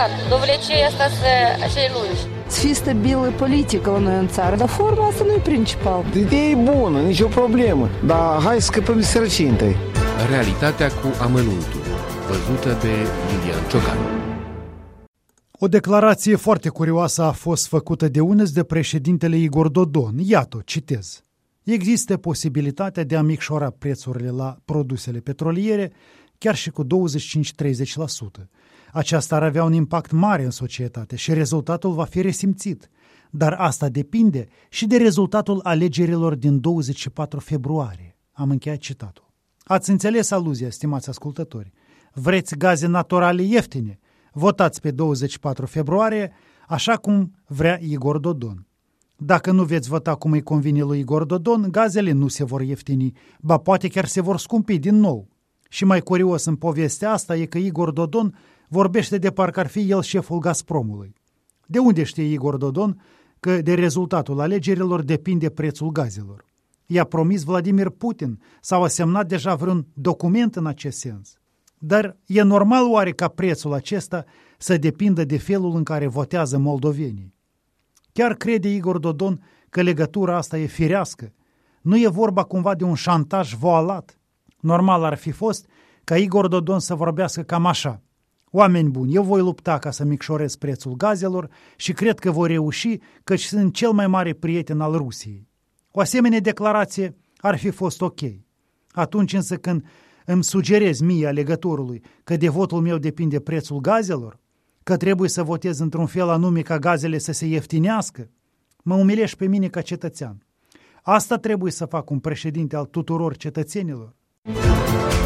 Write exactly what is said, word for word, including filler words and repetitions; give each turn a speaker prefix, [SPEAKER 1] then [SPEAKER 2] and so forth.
[SPEAKER 1] adevărat. Dovlecei asta să acei lungi.
[SPEAKER 2] Să fie stabilă politică la noi în țară, dar forma asta nu e principal.
[SPEAKER 3] Ideea e bună, nicio problemă, dar hai să scăpăm de sărăcie întâi.
[SPEAKER 4] Realitatea cu amănuntul, văzută de Lilian Ciocan.
[SPEAKER 5] O declarație foarte curioasă a fost făcută de unul de președintele Igor Dodon. Iată, citez. Există posibilitatea de a micșora prețurile la produsele petroliere chiar și cu douăzeci și cinci - treizeci la sută. Aceasta ar avea un impact mare în societate și rezultatul va fi resimțit. Dar asta depinde și de rezultatul alegerilor din douăzeci și patru februarie. Am încheiat citatul. Ați înțeles aluzia, stimați ascultători? Vreți gaze naturale ieftine? Votați pe douăzeci și patru februarie, așa cum vrea Igor Dodon. Dacă nu veți vota cum îi convine lui Igor Dodon, gazele nu se vor ieftini, ba poate chiar se vor scumpi din nou. Și mai curios în povestea asta e că Igor Dodon vorbește de parcă ar fi el șeful Gazpromului. De unde știe Igor Dodon că de rezultatul alegerilor depinde prețul gazelor? I-a promis Vladimir Putin sau a semnat deja vreun document în acest sens? Dar e normal oare ca prețul acesta să depindă de felul în care votează moldovenii? Chiar crede Igor Dodon că legătura asta e firească? Nu e vorba cumva de un șantaj voalat? Normal ar fi fost ca Igor Dodon să vorbească cam așa. Oameni buni, eu voi lupta ca să micșorez prețul gazelor și cred că voi reuși, căci sunt cel mai mare prieten al Rusiei. O asemenea declarație ar fi fost ok. Atunci însă când îmi sugerez mie alegătorului că de votul meu depinde prețul gazelor, că trebuie să votez într-un fel anume ca gazele să se ieftinească, mă umilești pe mine ca cetățean. Asta trebuie să fac un președinte al tuturor cetățenilor.